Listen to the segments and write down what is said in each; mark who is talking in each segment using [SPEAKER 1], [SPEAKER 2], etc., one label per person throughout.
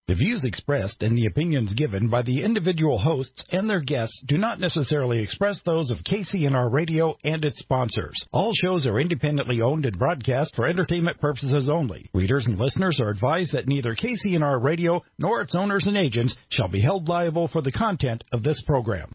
[SPEAKER 1] The views expressed and the opinions given by the individual hosts and their guests do not necessarily express those of KCNR Radio and its sponsors. All shows are independently owned and broadcast for entertainment purposes only. Readers and listeners are advised that neither KCNR Radio nor its owners and agents shall be held liable for the content of this program.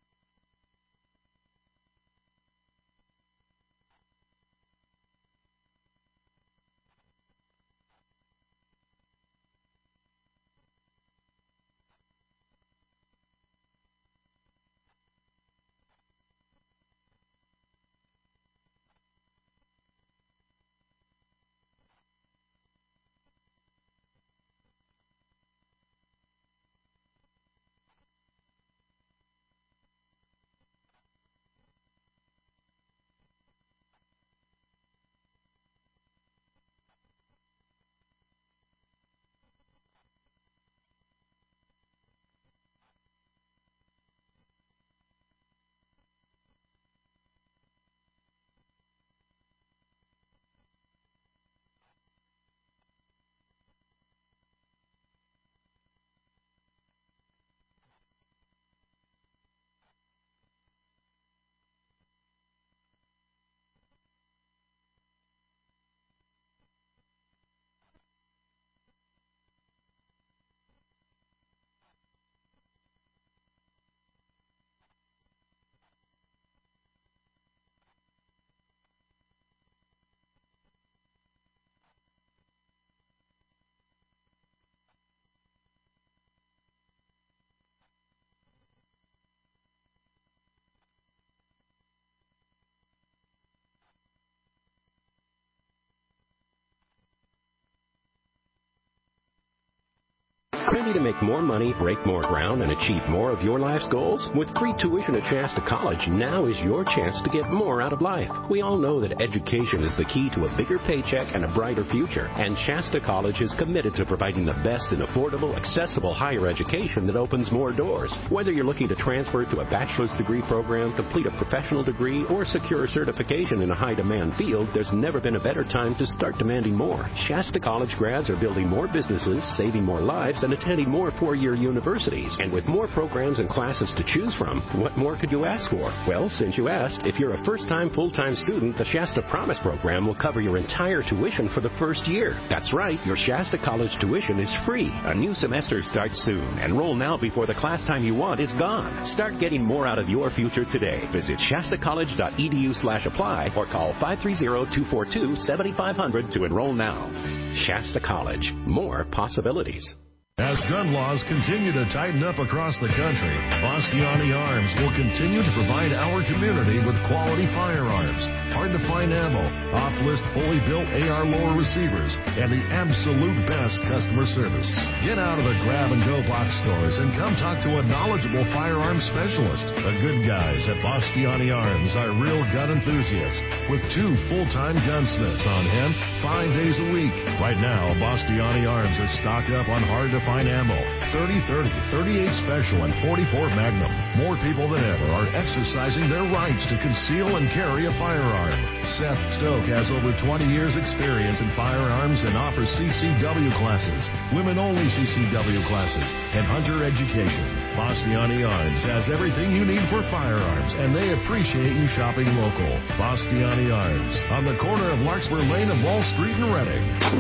[SPEAKER 2] Ready to make more money, break more ground, and achieve more of your life's goals? With free tuition at Shasta College, now is your chance to get more out of life. We all know that education is the key to a bigger paycheck and a brighter future, and Shasta College is committed to providing the best in affordable, accessible higher education that opens more doors. Whether you're looking to transfer to a bachelor's degree program, complete a professional degree, or secure a certification in a high-demand field, there's never been a better time to start demanding more. Shasta College grads are building more businesses, saving more lives, and attending more four-year universities. And with more programs and classes to choose from, what more could you ask for? Well, since you asked, if you're a first-time full-time student, the Shasta Promise program will cover your entire tuition for the first year. That's right, your Shasta College tuition is free. A new semester starts soon. Enroll now before the class time you want is gone. Start getting more out of your future today. Visit shastacollege.edu/apply or call 530-242-7500 to enroll now. Shasta College. More possibilities.
[SPEAKER 3] As gun laws continue to tighten up across the country, Bastiani Arms will continue to provide our community with quality firearms, hard-to-find ammo, off-list fully built AR lower receivers, and the absolute best customer service. Get out of the grab-and-go box stores and come talk to a knowledgeable firearms specialist. The good guys at Bastiani Arms are real gun enthusiasts with 2 full-time gunsmiths on hand 5 days a week. Right now, Bastiani Arms is stocked up on hard-to-find ammo, 30-30, 38 Special, and 44 Magnum. More people than ever are exercising their rights to conceal and carry a firearm. Seth Stoke has over 20 years experience in firearms and offers CCW classes, women-only CCW classes, and hunter education. Bastiani Arms has everything you need for firearms, and they appreciate you shopping local. Bastiani Arms, on the corner of Larkspur Lane and Wall Street in Reading.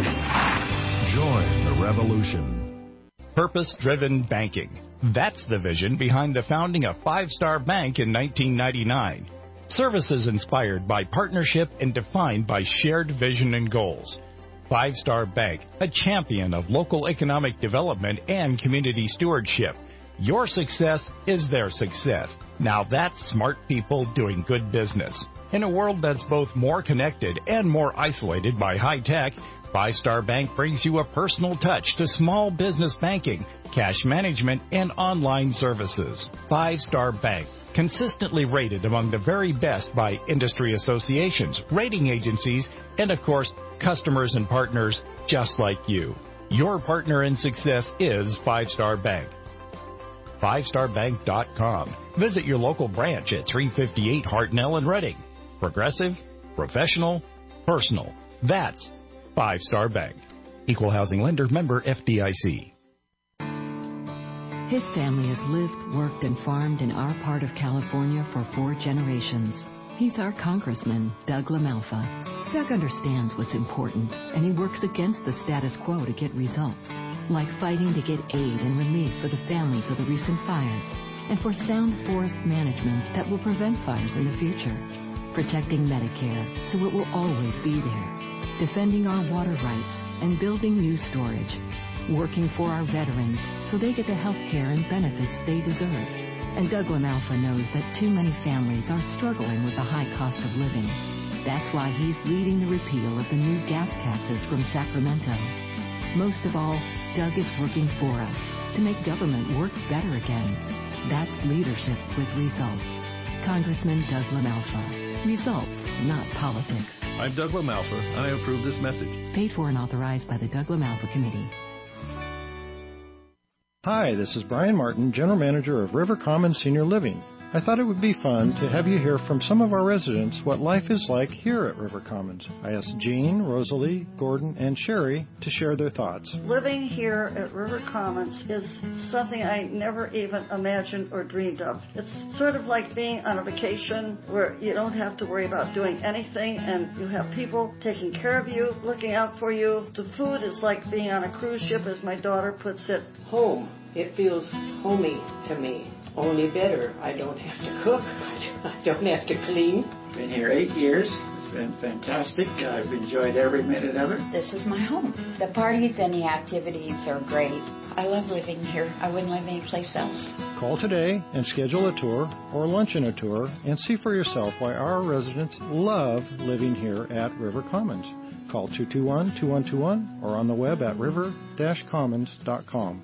[SPEAKER 3] Join the revolution.
[SPEAKER 1] Purpose-driven banking. That's the vision behind the founding of Five Star Bank in 1999. Services inspired by partnership and defined by shared vision and goals. Five Star Bank, a champion of local economic development and community stewardship. Your success is their success. Now that's smart people doing good business. In a world that's both more connected and more isolated by high tech, Five Star Bank brings you a personal touch to small business banking, cash management, and online services. Five Star Bank, consistently rated among the very best by industry associations, rating agencies, and of course, customers and partners just like you. Your partner in success is Five Star Bank. FiveStarBank.com. Visit your local branch at 358 Hartnell in Reading. Progressive, professional, personal. That's Five Star Bank. Equal housing lender, member FDIC.
[SPEAKER 4] His family has lived, worked, and farmed in our part of California for 4 generations. He's our Congressman, Doug LaMalfa. Doug understands what's important, and he works against the status quo to get results, like fighting to get aid and relief for the families of the recent fires, and for sound forest management that will prevent fires in the future, protecting Medicare so it will always be there, defending our water rights, and building new storage, working for our veterans so they get the health care and benefits they deserve. And Doug LaMalfa knows that too many families are struggling with the high cost of living. That's why he's leading the repeal of the new gas taxes from Sacramento. Most of all, Doug is working for us to make government work better again. That's leadership with results. Congressman Doug LaMalfa. Results, not politics.
[SPEAKER 5] I'm Doug LaMalfa. I approve this message.
[SPEAKER 4] Paid for and authorized by the Doug LaMalfa Committee.
[SPEAKER 6] Hi, this is Brian Martin, General Manager of River Commons Senior Living. I thought it would be fun to have you hear from some of our residents what life is like here at River Commons. I asked Jean, Rosalie, Gordon, and Sherry to share their thoughts.
[SPEAKER 7] Living here at River Commons is something I never even imagined or dreamed of. It's sort of like being on a vacation where you don't have to worry about doing anything and you have people taking care of you, looking out for you. The food is like being on a cruise ship, as my daughter puts it.
[SPEAKER 8] Home. It feels homey to me. Only better. I don't have to cook. I don't have to clean.
[SPEAKER 9] Been here 8 years. It's been fantastic. I've enjoyed every minute of it.
[SPEAKER 10] This is my home. The parties and the activities are great. I love living here. I wouldn't live anyplace else.
[SPEAKER 6] Call today and schedule a tour or luncheon a tour and see for yourself why our residents love living here at River Commons. Call 221-2121 or on the web at river-commons.com.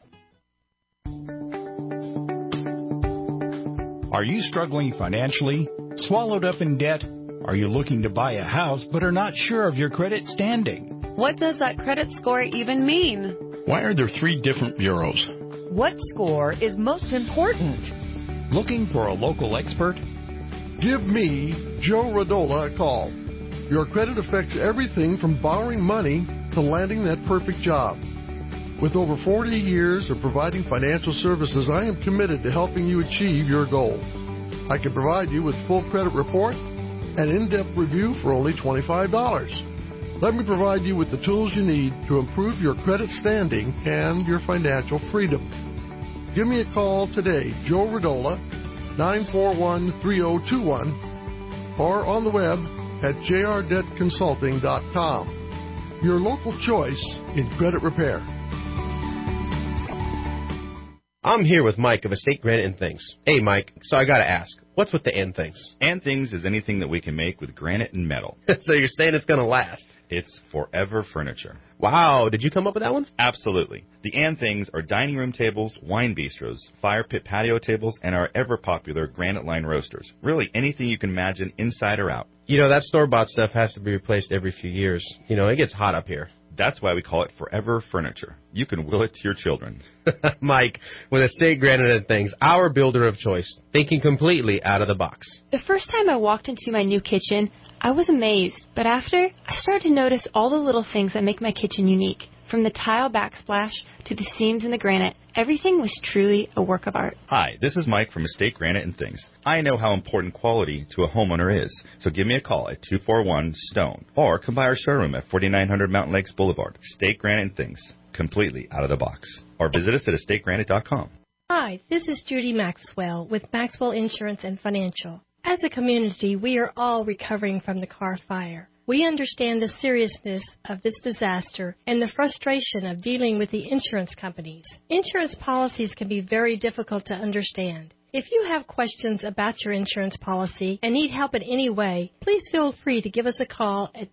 [SPEAKER 1] Are you struggling financially? Swallowed up in debt? Are you looking to buy a house but are not sure of your credit standing?
[SPEAKER 11] What does that credit score even mean?
[SPEAKER 12] Why are there 3 different bureaus?
[SPEAKER 13] What score is most important?
[SPEAKER 1] Looking for a local expert?
[SPEAKER 14] Give me, Joe Radola, a call. Your credit affects everything from borrowing money to landing that perfect job. With over 40 years of providing financial services, I am committed to helping you achieve your goal. I can provide you with full credit report and in-depth review for only $25. Let me provide you with the tools you need to improve your credit standing and your financial freedom. Give me a call today, Joe Radola, 941-3021, or on the web at jrdebtconsulting.com. Your local choice in credit repair.
[SPEAKER 15] I'm here with Mike of Estate Granite and Things. Hey, Mike, so I got to ask, what's with the and things?
[SPEAKER 16] And things is anything that we can make with granite and metal.
[SPEAKER 15] So you're saying it's going to last?
[SPEAKER 16] It's Forever Furniture.
[SPEAKER 15] Wow, did you come up with that one?
[SPEAKER 16] Absolutely. The and things are dining room tables, wine bistros, fire pit patio tables, and our ever-popular granite line roasters. Really anything you can imagine inside or out.
[SPEAKER 15] You know, that store-bought stuff has to be replaced every few years. You know, it gets hot up here.
[SPEAKER 16] That's why we call it Forever Furniture. You can will it to your children.
[SPEAKER 15] Mike, with Estate Granite and Things, our builder of choice, thinking completely out of the box.
[SPEAKER 11] The first time I walked into my new kitchen, I was amazed. But after, I started to notice all the little things that make my kitchen unique. From the tile backsplash to the seams in the granite, everything was truly a work of art.
[SPEAKER 16] Hi, this is Mike from Estate Granite and Things. I know how important quality to a homeowner is, so give me a call at 241-STONE or come by our showroom at 4900 Mountain Lakes Boulevard. Estate Granite and Things, completely out of the box. Or visit us at estategranite.com.
[SPEAKER 17] Hi, this is Judy Maxwell with Maxwell Insurance and Financial. As a community, we are all recovering from the Carr fire. We understand the seriousness of this disaster and the frustration of dealing with the insurance companies. Insurance policies can be very difficult to understand. If you have questions about your insurance policy and need help in any way, please feel free to give us a call at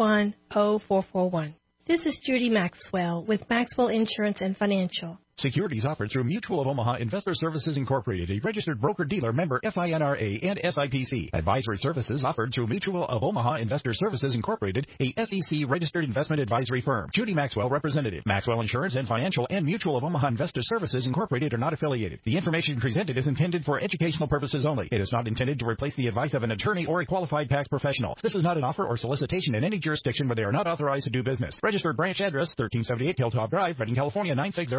[SPEAKER 17] 221-0441. This is Judy Maxwell with Maxwell Insurance and Financial.
[SPEAKER 1] Securities offered through Mutual of Omaha Investor Services Incorporated, a registered broker-dealer member FINRA and SIPC. Advisory services offered through Mutual of Omaha Investor Services Incorporated, a SEC-registered investment advisory firm. Judy Maxwell, representative. Maxwell Insurance and Financial and Mutual of Omaha Investor Services Incorporated are not affiliated. The information presented is intended for educational purposes only. It is not intended to replace the advice of an attorney or a qualified tax professional. This is not an offer or solicitation in any jurisdiction where they are not authorized to do business. Registered branch address, 1378 Hilltop Drive, Redding, California, 96003.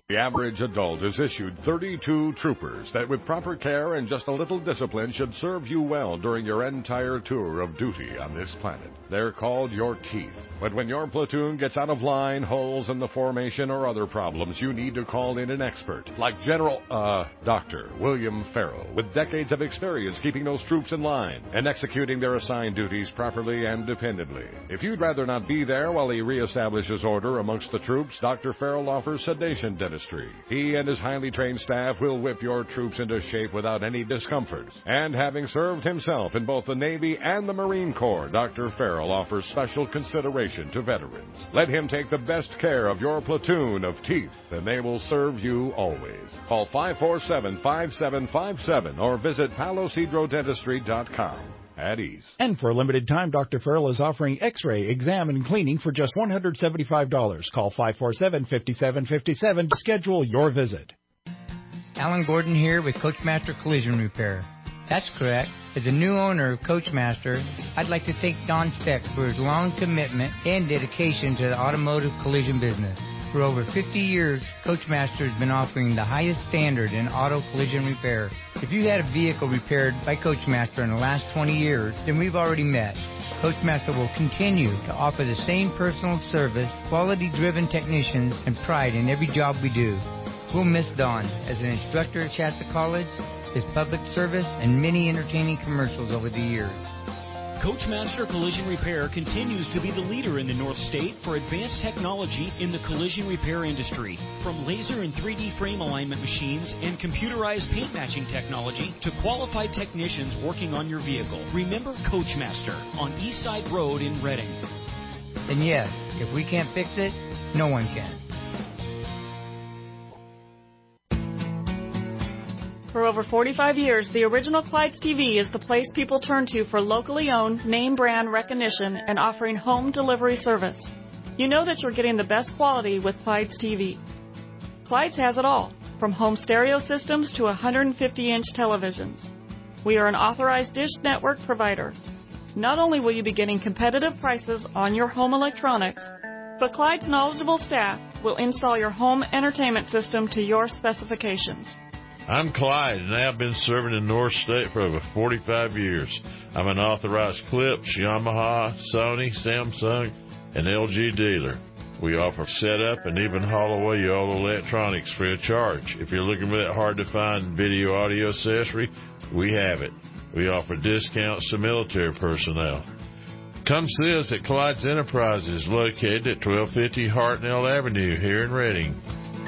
[SPEAKER 18] The average adult is issued 32 troopers that with proper care and just a little discipline should serve you well during your entire tour of duty on this planet. They're called your teeth. But when your platoon gets out of line, holes in the formation, or other problems, you need to call in an expert like Dr. William Farrell, with decades of experience keeping those troops in line and executing their assigned duties properly and dependably. If you'd rather not be there while he reestablishes order amongst the troops, Dr. Farrell offers sedation dentistry. He and his highly trained staff will whip your troops into shape without any discomfort. And having served himself in both the Navy and the Marine Corps, Dr. Farrell offers special consideration to veterans. Let him take the best care of your platoon of teeth, and they will serve you always. Call 547-5757 or visit palosidrodentistry.com. At ease.
[SPEAKER 1] And for a limited time, Dr. Farrell is offering X-ray, exam, and cleaning for just $175. Call 547-5757 to schedule your visit.
[SPEAKER 19] Alan Gordon here with Coachmaster Collision Repair. That's correct. As a new owner of Coachmaster, I'd like to thank Don Steck for his long commitment and dedication to the automotive collision business. For over 50 years, Coachmaster has been offering the highest standard in auto collision repair. If you had a vehicle repaired by Coachmaster in the last 20 years, then we've already met. Coachmaster will continue to offer the same personal service, quality-driven technicians, and pride in every job we do. We'll miss Don as an instructor at Shasta College, his public service, and many entertaining commercials over the years.
[SPEAKER 20] Coachmaster Collision Repair continues to be the leader in the North State for advanced technology in the collision repair industry. From laser and 3D frame alignment machines and computerized paint matching technology to qualified technicians working on your vehicle. Remember Coachmaster on Eastside Road in Reading.
[SPEAKER 19] And yes, if we can't fix it, no one can.
[SPEAKER 21] For over 45 years, the original Clyde's TV is the place people turn to for locally owned, name brand recognition and offering home delivery service. You know that you're getting the best quality with Clyde's TV. Clyde's has it all, from home stereo systems to 150-inch televisions. We are an authorized Dish Network provider. Not only will you be getting competitive prices on your home electronics, but Clyde's knowledgeable staff will install your home entertainment system to your specifications.
[SPEAKER 22] I'm Clyde, and I've been serving in North State for over 45 years. I'm an authorized Philips, Yamaha, Sony, Samsung, and LG dealer. We offer setup and even haul away your old electronics free of charge. If you're looking for that hard-to-find video audio accessory, we have it. We offer discounts to military personnel. Come see us at Clyde's Enterprises, located at 1250 Hartnell Avenue here in Reading.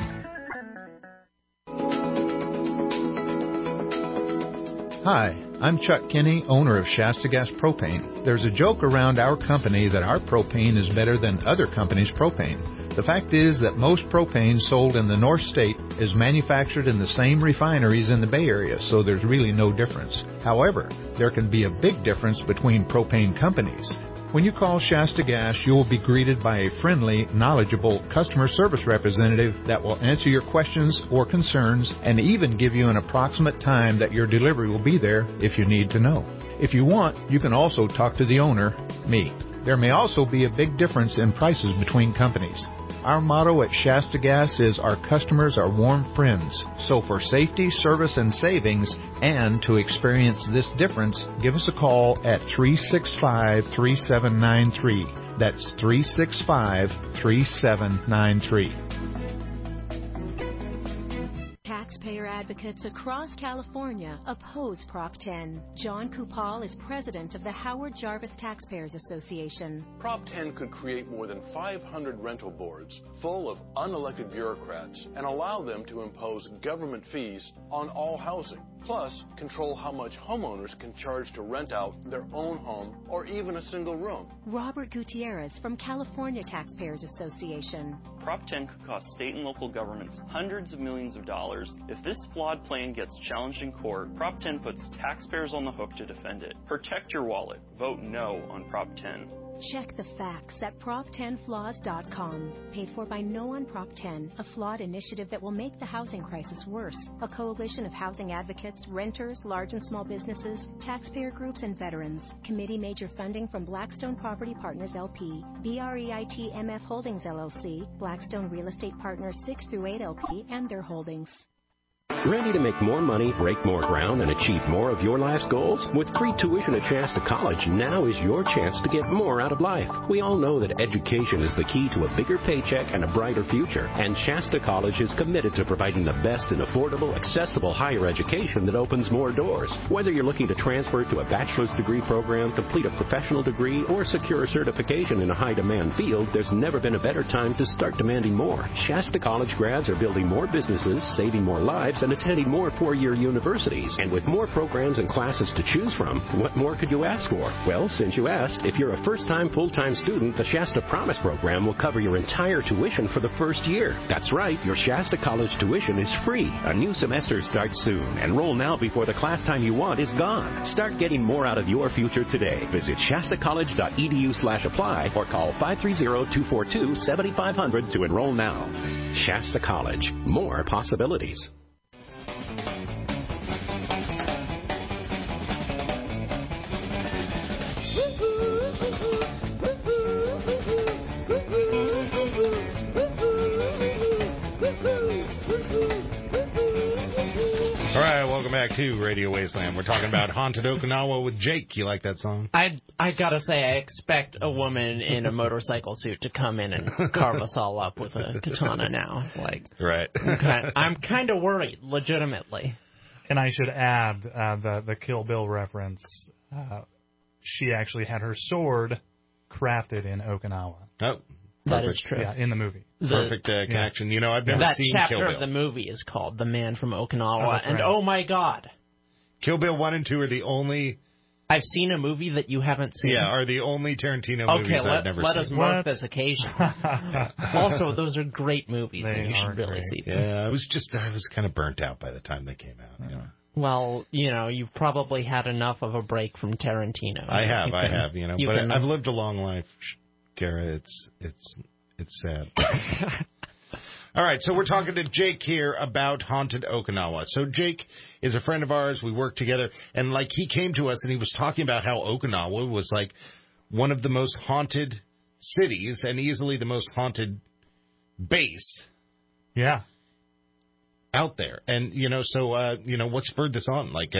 [SPEAKER 23] Hi, I'm Chuck Kinney, owner of Shasta Gas Propane. There's a joke around our company that our propane is better than other companies' propane. The fact is that most propane sold in the North State is manufactured in the same refineries in the Bay Area, so there's really no difference. However, there can be a big difference between propane companies. When you call Shasta Gas, you will be greeted by a friendly, knowledgeable customer service representative that will answer your questions or concerns and even give you an approximate time that your delivery will be there if you need to know. If you want, you can also talk to the owner, me. There may also be a big difference in prices between companies. Our motto at Shasta Gas is our customers are warm friends. So for safety, service, and savings, and to experience this difference, give us a call at 365-3793. That's 365-3793.
[SPEAKER 24] Taxpayer advocates across California oppose Prop 10. John Kupal is president of the Howard Jarvis Taxpayers Association.
[SPEAKER 25] Prop 10 could create more than 500 rental boards full of unelected bureaucrats and allow them to impose government fees on all housing. Plus, control how much homeowners can charge to rent out their own home or even a single room.
[SPEAKER 24] Robert Gutierrez from California Taxpayers Association.
[SPEAKER 26] Prop 10 could cost state and local governments hundreds of millions of dollars. If this flawed plan gets challenged in court, Prop 10 puts taxpayers on the hook to defend it. Protect your wallet. Vote no on Prop 10.
[SPEAKER 24] Check the facts at Prop10Flaws.com. Paid for by No on Prop 10, a flawed initiative that will make the housing crisis worse. A coalition of housing advocates, renters, large and small businesses, taxpayer groups, and veterans. Committee major funding from Blackstone Property Partners LP, BREIT MF Holdings LLC, Blackstone Real Estate Partners 6 through 8 LP, and their holdings.
[SPEAKER 2] Ready to make more money, break more ground, and achieve more of your life's goals? With free tuition at Shasta College, now is your chance to get more out of life. We all know that education is the key to a bigger paycheck and a brighter future, and Shasta College is committed to providing the best in affordable, accessible higher education that opens more doors. Whether you're looking to transfer to a bachelor's degree program, complete a professional degree, or secure a certification in a high-demand field, there's never been a better time to start demanding more. Shasta College grads are building more businesses, saving more lives, and attending more four-year universities. And with more programs and classes to choose from, what more could you ask for? Well, since you asked, if you're a first-time full-time student, the Shasta Promise program will cover your entire tuition for the first year. That's right, your Shasta College tuition is free. A new semester starts soon. Enroll now before the class time you want is gone. Start getting more out of your future today. Visit shastacollege.edu/apply or call 530-242-7500 to enroll now. Shasta College. More possibilities.
[SPEAKER 3] All right, welcome back to Radio Wasteland. We're talking about Haunted Okinawa with Jake. You like that song?
[SPEAKER 4] I gotta say, I expect a woman in a motorcycle suit to come in and carve us all up with a katana now. Like,
[SPEAKER 3] right.
[SPEAKER 4] I'm kind of worried, legitimately.
[SPEAKER 5] And I should add the Kill Bill reference. She actually had her sword crafted in Okinawa.
[SPEAKER 3] Oh,
[SPEAKER 4] that is true.
[SPEAKER 5] Yeah, in the movie.
[SPEAKER 3] Perfect connection. You know, I've never seen
[SPEAKER 4] Kill Bill. That chapter of the movie is called The Man from Okinawa, and oh my God.
[SPEAKER 3] Kill Bill 1 and 2 are the only...
[SPEAKER 4] I've seen a movie that you haven't seen.
[SPEAKER 3] Yeah, are the only Tarantino movies I've never seen.
[SPEAKER 4] Let us mark this occasion. Also, those are great movies, and you should really see them.
[SPEAKER 3] Yeah, I was kind of burnt out by the time they came out. You know.
[SPEAKER 4] Well, you know, you've probably had enough of a break from Tarantino.
[SPEAKER 3] I have, you know, but I've lived a long life, Gara. It's sad. All right, so we're talking to Jake here about Haunted Okinawa. So Jake is a friend of ours. We work together, and like he came to us and he was talking about how Okinawa was like one of the most haunted cities and easily the most haunted base.
[SPEAKER 5] Yeah.
[SPEAKER 3] Out there. And you know, so you know, what spurred this on? Like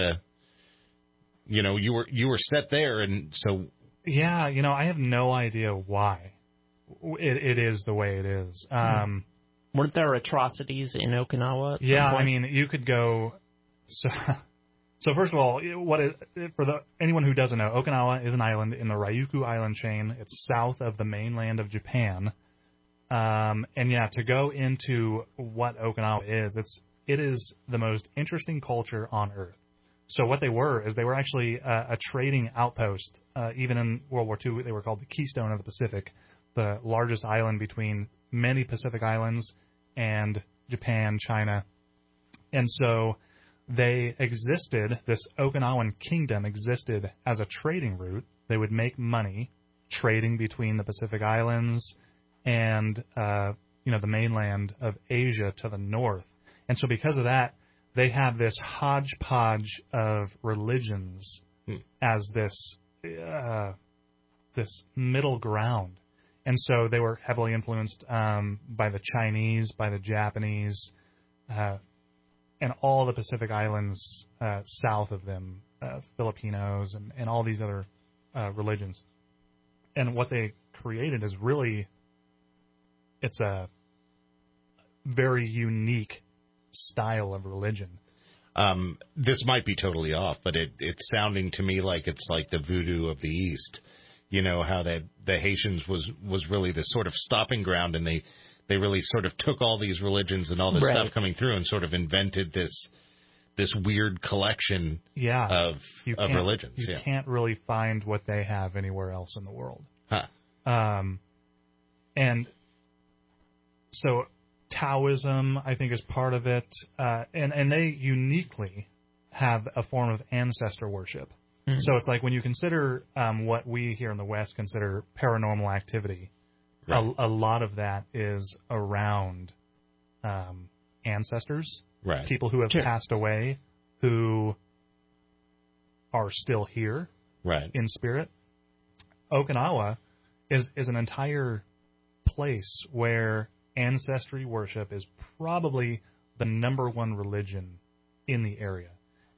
[SPEAKER 3] you know, you were set there, and so
[SPEAKER 5] yeah, you know, I have no idea why it is the way it is.
[SPEAKER 4] Weren't there atrocities in Okinawa?
[SPEAKER 5] Yeah, I mean, you could go. So first of all, anyone who doesn't know, Okinawa is an island in the Ryukyu Island chain. It's south of the mainland of Japan. And yeah, to go into what Okinawa is, it is the most interesting culture on Earth. So what they were actually a trading outpost. Even in World War II, they were called the Keystone of the Pacific, the largest island between many Pacific islands and Japan, China. And so they existed, this Okinawan kingdom existed as a trading route. They would make money trading between the Pacific islands and you know, the mainland of Asia to the north. And so because of that, they have this hodgepodge of religions as this middle ground. And so they were heavily influenced by the Chinese, by the Japanese, and all the Pacific islands south of them, Filipinos, and all these other religions. And what they created is really, it's a very unique style of religion.
[SPEAKER 3] This might be totally off, but it's sounding to me like it's like the voodoo of the East. You know, how the Haitians was really this sort of stopping ground, and they really sort of took all these religions and all this stuff coming through and sort of invented this weird collection of religions.
[SPEAKER 5] You can't really find what they have anywhere else in the world.
[SPEAKER 3] Huh.
[SPEAKER 5] And so Taoism, I think, is part of it, and they uniquely have a form of ancestor worship. So it's like when you consider what we here in the West consider paranormal activity, right. a lot of that is around ancestors,
[SPEAKER 3] right.
[SPEAKER 5] people who have passed away, who are still here
[SPEAKER 3] right.
[SPEAKER 5] in spirit. Okinawa is an entire place where ancestry worship is probably the number one religion in the area.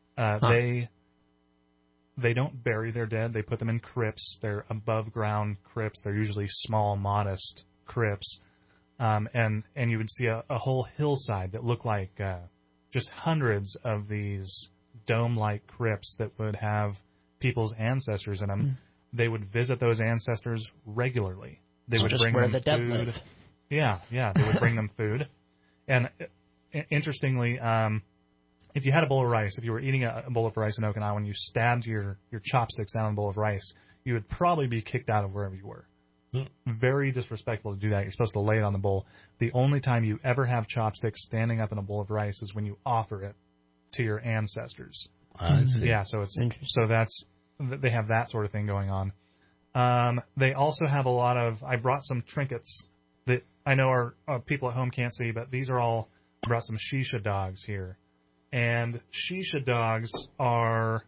[SPEAKER 5] They don't bury their dead. They put them in crypts. They're above ground crypts. They're usually small, modest crypts. And you would see a whole hillside that looked like just hundreds of these dome-like crypts that would have people's ancestors in them. Mm. They would visit those ancestors regularly. They would bring them food. Live. Yeah, they would bring them food. And interestingly, if you had a bowl of rice, if you were eating a bowl of rice in Okinawa and you stabbed your chopsticks down in a bowl of rice, you would probably be kicked out of wherever you were. Very disrespectful to do that. You're supposed to lay it on the bowl. The only time you ever have chopsticks standing up in a bowl of rice is when you offer it to your ancestors.
[SPEAKER 3] I see.
[SPEAKER 5] Yeah, they have that sort of thing going on. They also have a lot of. I brought some trinkets that I know our people at home can't see, but these are all. I brought some shisha dogs here, and shisha dogs are.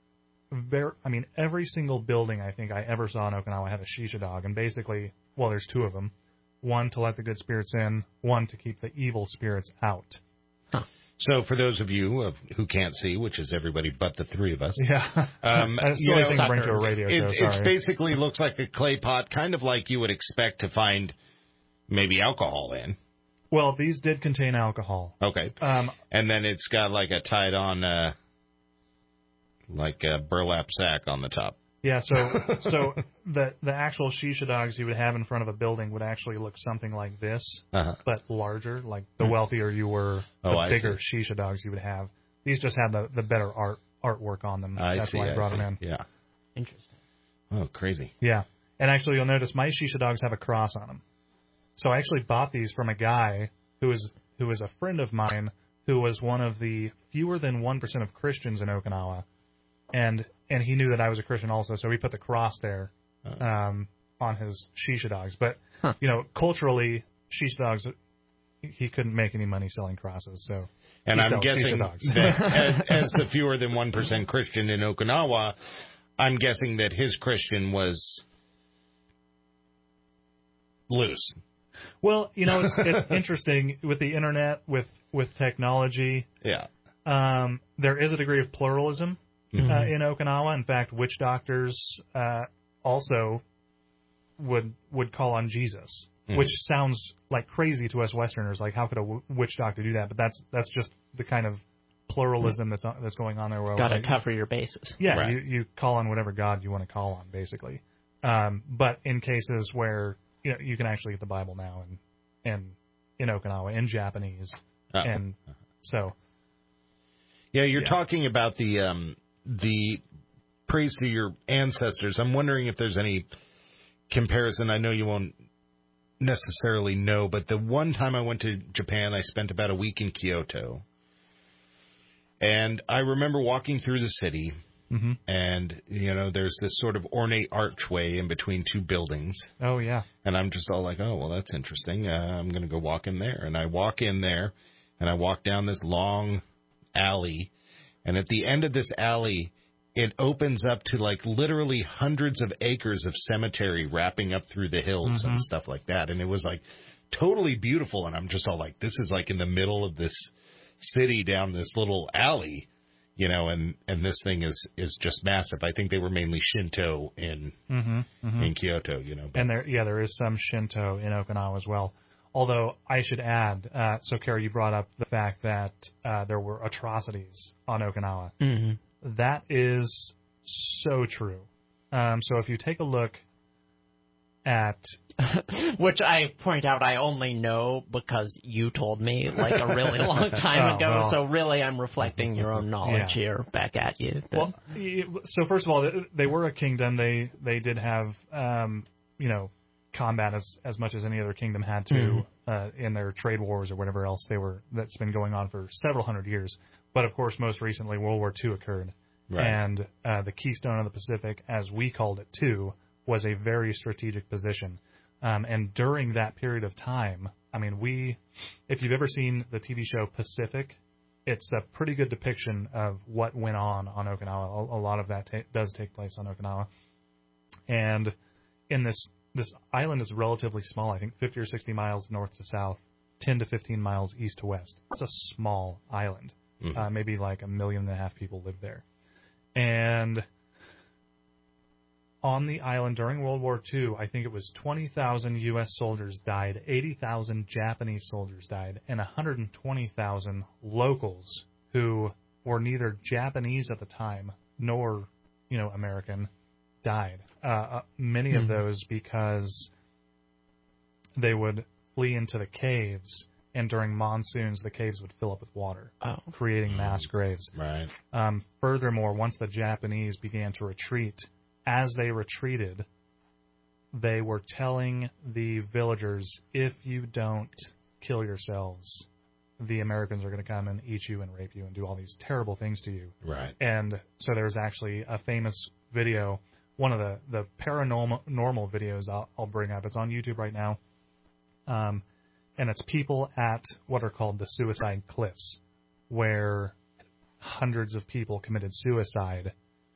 [SPEAKER 5] Every single building I think I ever saw in Okinawa had a shisha dog, and basically, there's two of them. One to let the good spirits in, one to keep the evil spirits out.
[SPEAKER 3] Huh. So for those of you who can't see, which is everybody but the three of us,
[SPEAKER 5] that's the only thing to bring to a radio show.
[SPEAKER 3] It basically looks like a clay pot, kind of like you would expect to find maybe alcohol in.
[SPEAKER 5] Well, these did contain alcohol.
[SPEAKER 3] Okay. And then it's got like a tied-on... like a burlap sack on the top.
[SPEAKER 5] Yeah, so the actual shisha dogs you would have in front of a building would actually look something like this, but larger. Like the wealthier you were, the bigger shisha dogs you would have. These just have the better artwork on them. That's why I brought them in.
[SPEAKER 3] Yeah.
[SPEAKER 4] Interesting.
[SPEAKER 3] Oh, crazy.
[SPEAKER 5] Yeah. And actually you'll notice my shisha dogs have a cross on them. So I actually bought these from a guy who is a friend of mine who was one of the fewer than 1% of Christians in Okinawa. And he knew that I was a Christian also, so he put the cross there on his shisha dogs. But, culturally, shisha dogs, he couldn't make any money selling crosses. So.
[SPEAKER 3] And I'm guessing that as the fewer than 1% Christian in Okinawa, I'm guessing that his Christian was loose.
[SPEAKER 5] Well, it's interesting with the Internet, with technology.
[SPEAKER 3] Yeah.
[SPEAKER 5] There is a degree of pluralism. In Okinawa. In fact, witch doctors also would call on Jesus, which sounds like crazy to us Westerners. Like, how could a witch doctor do that? But that's just the kind of pluralism that's going on there.
[SPEAKER 4] Got to cover your bases.
[SPEAKER 5] Yeah,
[SPEAKER 3] right.
[SPEAKER 5] you call on whatever God you want to call on, basically. But in cases where you can actually get the Bible now and in Okinawa in Japanese, and so.
[SPEAKER 3] Yeah, you're talking about the praise to your ancestors. I'm wondering if there's any comparison. I know you won't necessarily know, but the one time I went to Japan, I spent about a week in Kyoto. And I remember walking through the city, and, there's this sort of ornate archway in between two buildings.
[SPEAKER 5] Oh, yeah.
[SPEAKER 3] And I'm just all like, oh, well, that's interesting. I'm going to go walk in there. And I walk in there, and I walk down this long alley. And at the end of this alley, it opens up to like literally hundreds of acres of cemetery wrapping up through the hills and stuff like that. And it was like totally beautiful. And I'm just all like, this is like in the middle of this city down this little alley, and this thing is just massive. I think they were mainly Shinto in Kyoto, But.
[SPEAKER 5] And there is some Shinto in Okinawa as well. Although I should add, so Kara, you brought up the fact that there were atrocities on Okinawa. That is so true. So if you take a look at...
[SPEAKER 4] Which I point out I only know because you told me like a really long time ago. Well, so really I'm reflecting your own knowledge here back at you.
[SPEAKER 5] Well, so first of all, they were a kingdom. They did have, combat as much as any other kingdom had to in their trade wars or whatever else that's been going on for several hundred years. But of course, most recently, World War II occurred, Right. And the Keystone of the Pacific, as we called it too, was a very strategic position. And during that period of time, I mean, if you've ever seen the TV show Pacific, it's a pretty good depiction of what went on Okinawa. A lot of that does take place on Okinawa. And in this island is relatively small, I think 50 or 60 miles north to south, 10 to 15 miles east to west. It's a small island. Maybe like 1.5 million people live there. And on the island during World War II, I think it was 20,000 U.S. soldiers died, 80,000 Japanese soldiers died, and 120,000 locals who were neither Japanese at the time nor, American died. Many of those because they would flee into the caves, and during monsoons, the caves would fill up with water, creating mass graves.
[SPEAKER 3] Right.
[SPEAKER 5] Furthermore, once the Japanese began to retreat, as they retreated, they were telling the villagers, if you don't kill yourselves, the Americans are going to come and eat you and rape you and do all these terrible things to you.
[SPEAKER 3] Right.
[SPEAKER 5] And so there's actually a famous video, one of the paranormal videos I'll bring up. It's on YouTube right now. And it's people at what are called the Suicide Cliffs, where hundreds of people committed suicide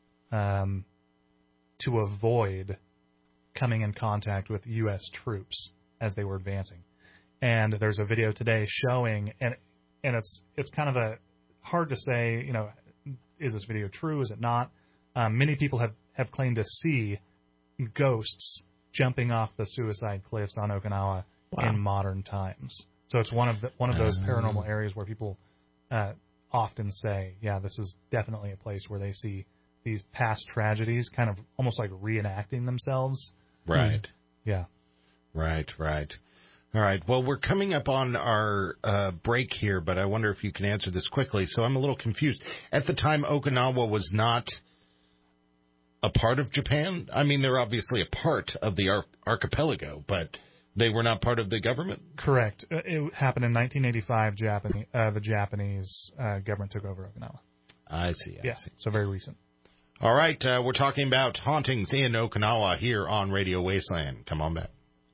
[SPEAKER 5] to avoid coming in contact with U.S. troops as they were advancing. And there's a video today showing, and it's kind of hard to say, is this video true? Is it not? Many people have claimed to see ghosts jumping off the Suicide Cliffs on Okinawa in modern times. So it's one of those paranormal areas where people often say, yeah, this is definitely a place where they see these past tragedies kind of almost like reenacting themselves.
[SPEAKER 3] Right.
[SPEAKER 5] Yeah.
[SPEAKER 3] Right. All right. Well, we're coming up on our break here, but I wonder if you can answer this quickly. So I'm a little confused. At the time, Okinawa was not a part of Japan? I mean, they're obviously a part of the archipelago, but they were not part of the government?
[SPEAKER 5] Correct. It happened in 1985. The Japanese government took over Okinawa.
[SPEAKER 3] I see. I see.
[SPEAKER 5] So very recent.
[SPEAKER 3] All right. We're talking about hauntings in Okinawa here on Radio Wasteland. Come on back.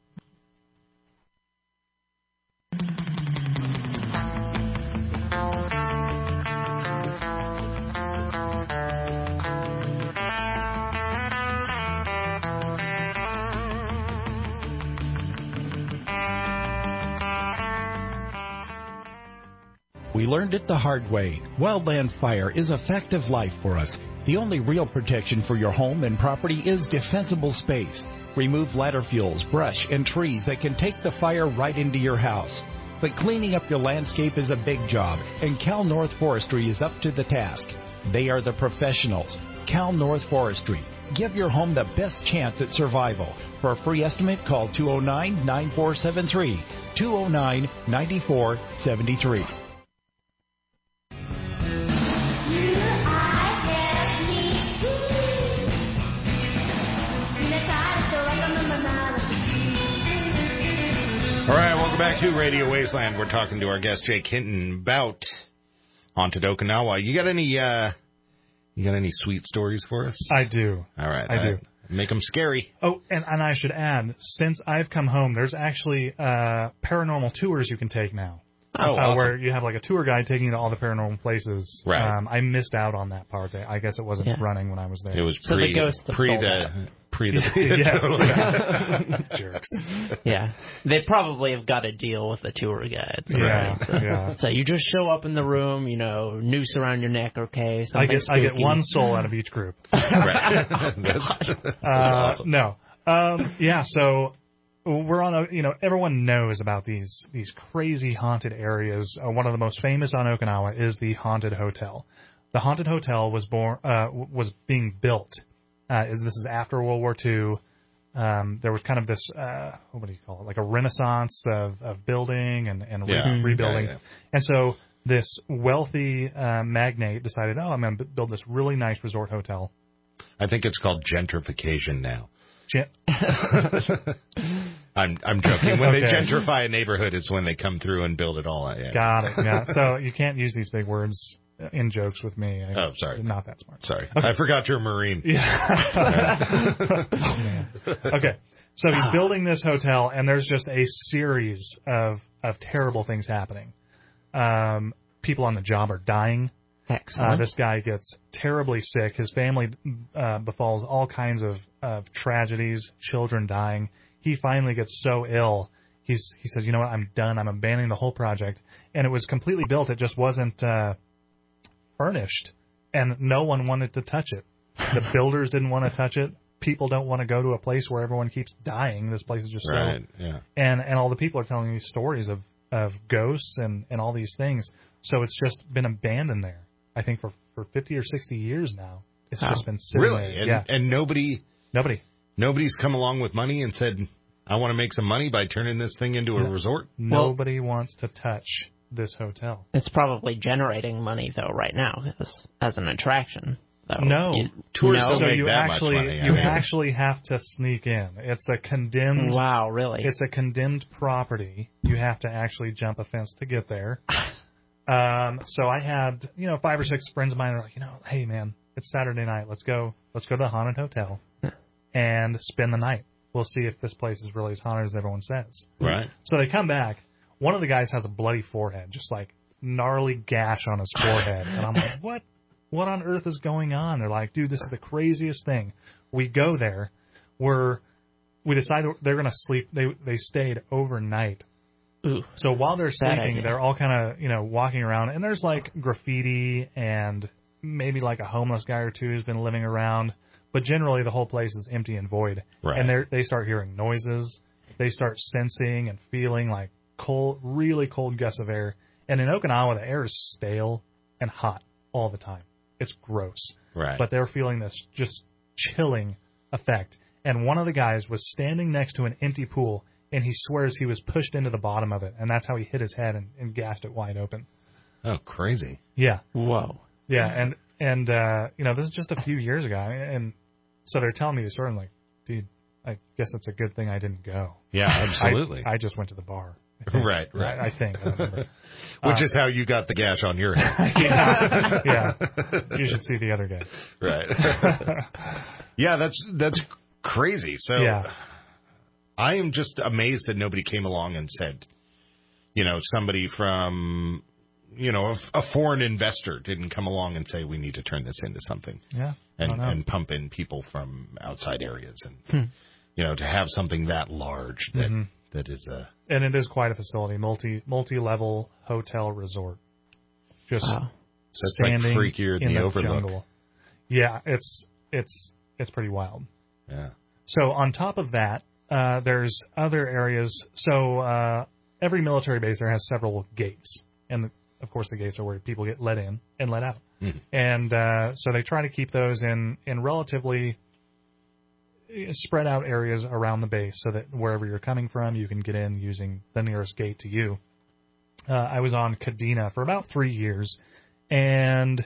[SPEAKER 1] We learned it the hard way. Wildland fire is a fact of life for us. The only real protection for your home and property is defensible space. Remove ladder fuels, brush, and trees that can take the fire right into your house. But cleaning up your landscape is a big job, and Cal North Forestry is up to the task. They are the professionals. Cal North Forestry. Give your home the best chance at survival. For a free estimate, call 209-9473, 209-9473.
[SPEAKER 3] All right, welcome back to Radio Wasteland. We're talking to our guest Jake Hinton about haunted Okinawa. You got any sweet stories for us?
[SPEAKER 5] I do.
[SPEAKER 3] All right,
[SPEAKER 5] I do.
[SPEAKER 3] Make them scary.
[SPEAKER 5] Oh, and I should add, since I've come home, there's actually paranormal tours you can take now.
[SPEAKER 3] Oh, awesome.
[SPEAKER 5] Where you have like a tour guide taking you to all the paranormal places.
[SPEAKER 3] Right.
[SPEAKER 5] I missed out on that part. I guess it wasn't running when I was there.
[SPEAKER 3] It was
[SPEAKER 4] the ghost
[SPEAKER 5] jerks.
[SPEAKER 4] Yeah, they probably have got a deal with the tour guide.
[SPEAKER 5] Yeah.
[SPEAKER 4] So you just show up in the room, noose around your neck, okay?
[SPEAKER 5] I get one soul out of each group.
[SPEAKER 3] Right. That's awesome.
[SPEAKER 5] No. So we're on everyone knows about these crazy haunted areas. One of the most famous on Okinawa is the Haunted Hotel. The Haunted Hotel was being built. This is after World War II. There was kind of this, what do you call it, like a renaissance of building and rebuilding. Yeah. And so this wealthy magnate decided, I'm going to build this really nice resort hotel.
[SPEAKER 3] I think it's called gentrification now. I'm joking. When they gentrify a neighborhood is when they come through and build it all. Yeah.
[SPEAKER 5] Got it. Yeah. So you can't use these big words in jokes with me.
[SPEAKER 3] Sorry.
[SPEAKER 5] Not that smart.
[SPEAKER 3] Sorry. I forgot you're a Marine.
[SPEAKER 5] Yeah. Oh, man. Okay. So he's building this hotel, and there's just a series of terrible things happening. People on the job are dying.
[SPEAKER 4] Excellent.
[SPEAKER 5] This guy gets terribly sick. His family befalls all kinds of tragedies, children dying. He finally gets so ill, he says, you know what, I'm done. I'm abandoning the whole project. And it was completely built. It just wasn't furnished, and no one wanted to touch it. The builders didn't want to touch it. People don't want to go to a place where everyone keeps dying. This place is just
[SPEAKER 3] right. Yeah.
[SPEAKER 5] And all the people are telling these stories of ghosts and all these things. So it's just been abandoned there. I think for 50 or 60 years now. It's just been sitting
[SPEAKER 3] really?
[SPEAKER 5] there.
[SPEAKER 3] And nobody's come along with money and said, I want to make some money by turning this thing into a resort?
[SPEAKER 5] Nobody wants to touch this hotel.
[SPEAKER 4] It's probably generating money, though, right now as an attraction. Though.
[SPEAKER 5] No.
[SPEAKER 3] Tourists don't
[SPEAKER 5] so
[SPEAKER 3] make
[SPEAKER 5] you
[SPEAKER 3] that
[SPEAKER 5] actually,
[SPEAKER 3] much money.
[SPEAKER 5] You actually have to sneak in. It's a condemned...
[SPEAKER 4] Wow, really?
[SPEAKER 5] It's a condemned property. You have to actually jump a fence to get there. So I had, 5 or 6 friends of mine are like, hey, man, it's Saturday night. Let's go to the haunted hotel and spend the night. We'll see if this place is really as haunted as everyone says.
[SPEAKER 3] Right.
[SPEAKER 5] So they come back. One of the guys has a bloody forehead, just like gnarly gash on his forehead. And I'm like, what on earth is going on? They're like, dude, this is the craziest thing. We go there. We decide they're going to sleep. They stayed overnight.
[SPEAKER 4] Ooh,
[SPEAKER 5] so while they're sleeping, they're all kind of, walking around. And there's like graffiti and maybe like a homeless guy or two who's been living around. But generally the whole place is empty and void.
[SPEAKER 3] Right.
[SPEAKER 5] And they start hearing noises. They start sensing and feeling like cold, really cold gusts of air. And in Okinawa, the air is stale and hot all the time. It's gross.
[SPEAKER 3] Right.
[SPEAKER 5] But they're feeling this just chilling effect. And one of the guys was standing next to an empty pool, and he swears he was pushed into the bottom of it, and that's how he hit his head and gashed it wide open.
[SPEAKER 3] Oh, crazy.
[SPEAKER 5] Yeah.
[SPEAKER 4] Whoa.
[SPEAKER 5] Yeah, and this is just a few years ago, and so they're telling me the story. I'm like, dude, I guess it's a good thing I didn't go.
[SPEAKER 3] Yeah, absolutely.
[SPEAKER 5] I just went to the bar.
[SPEAKER 3] Right.
[SPEAKER 5] I think. I remember.
[SPEAKER 3] Which is how you got the gash on your head.
[SPEAKER 5] Yeah. You should see the other guy.
[SPEAKER 3] Right. Yeah, that's crazy. So I am just amazed that nobody came along and said, somebody from, a foreign investor didn't come along and say, we need to turn this into something.
[SPEAKER 5] Yeah.
[SPEAKER 3] And pump in people from outside areas and, to have something that large that is a...
[SPEAKER 5] And it is quite a facility, multi-level hotel resort. Just standing
[SPEAKER 3] like freakier than the Overlook.
[SPEAKER 5] Jungle. Yeah, it's pretty wild.
[SPEAKER 3] Yeah.
[SPEAKER 5] So on top of that, there's other areas. So every military base there has several gates, and of course the gates are where people get let in and let out.
[SPEAKER 3] Mm-hmm.
[SPEAKER 5] And so they try to keep those in relatively spread out areas around the base so that wherever you're coming from, you can get in using the nearest gate to you. I was on Kadena for about 3 years, and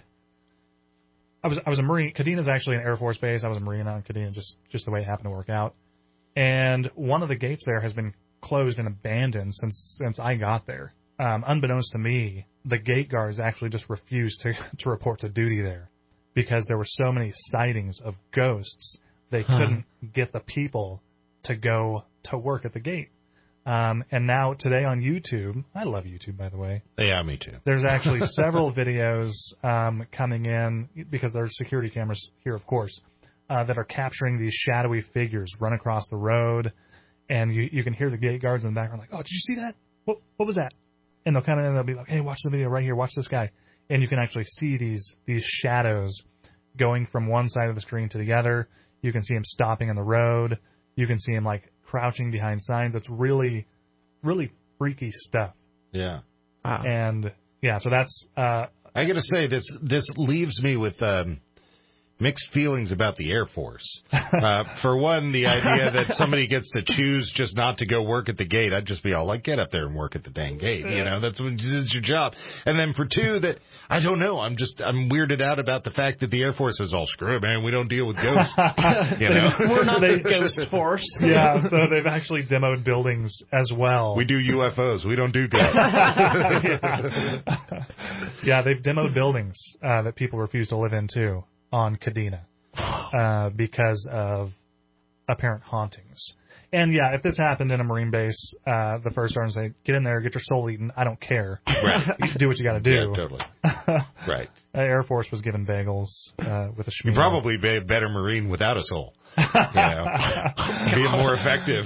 [SPEAKER 5] I was a Marine. Kadena is actually an Air Force base. I was a Marine on Kadena, just the way it happened to work out. And one of the gates there has been closed and abandoned since I got there. Unbeknownst to me, the gate guards actually just refused to report to duty there because there were so many sightings of ghosts. They couldn't get the people to go to work at the gate. And now today on YouTube, I love YouTube, by the way.
[SPEAKER 3] Yeah, me too.
[SPEAKER 5] There's actually several videos coming in because there's security cameras here, of course, that are capturing these shadowy figures run across the road. And you can hear the gate guards in the background like, oh, did you see that? What was that? And they'll come in and they'll be like, hey, watch the video right here. Watch this guy. And you can actually see these shadows going from one side of the screen to the other. You can see him stopping in the road. You can see him like crouching behind signs. It's really, really freaky stuff.
[SPEAKER 3] Yeah.
[SPEAKER 5] Wow. And yeah, so that's.
[SPEAKER 3] I got to say this leaves me with mixed feelings about the Air Force. For one, the idea that somebody gets to choose just not to go work at the gate, I'd just be all like, get up there and work at the dang gate. That's your job. And then for two, that I don't know. I'm weirded out about the fact that the Air Force is all screw it, man. We don't deal with ghosts.
[SPEAKER 4] We're not the ghost force.
[SPEAKER 5] Yeah, so they've actually demoed buildings as well.
[SPEAKER 3] We do UFOs. We don't do ghosts.
[SPEAKER 5] Yeah, they've demoed buildings that people refuse to live in, too, on Kadena because of apparent hauntings. And, yeah, if this happened in a Marine base, the first sergeant would say, get in there, get your soul eaten, I don't care.
[SPEAKER 3] Right.
[SPEAKER 5] You do what you got to do.
[SPEAKER 3] Yeah, totally. Right.
[SPEAKER 5] Air Force was given bagels with a schmear.
[SPEAKER 3] You'd probably be a better Marine without a soul. You know? Being more effective.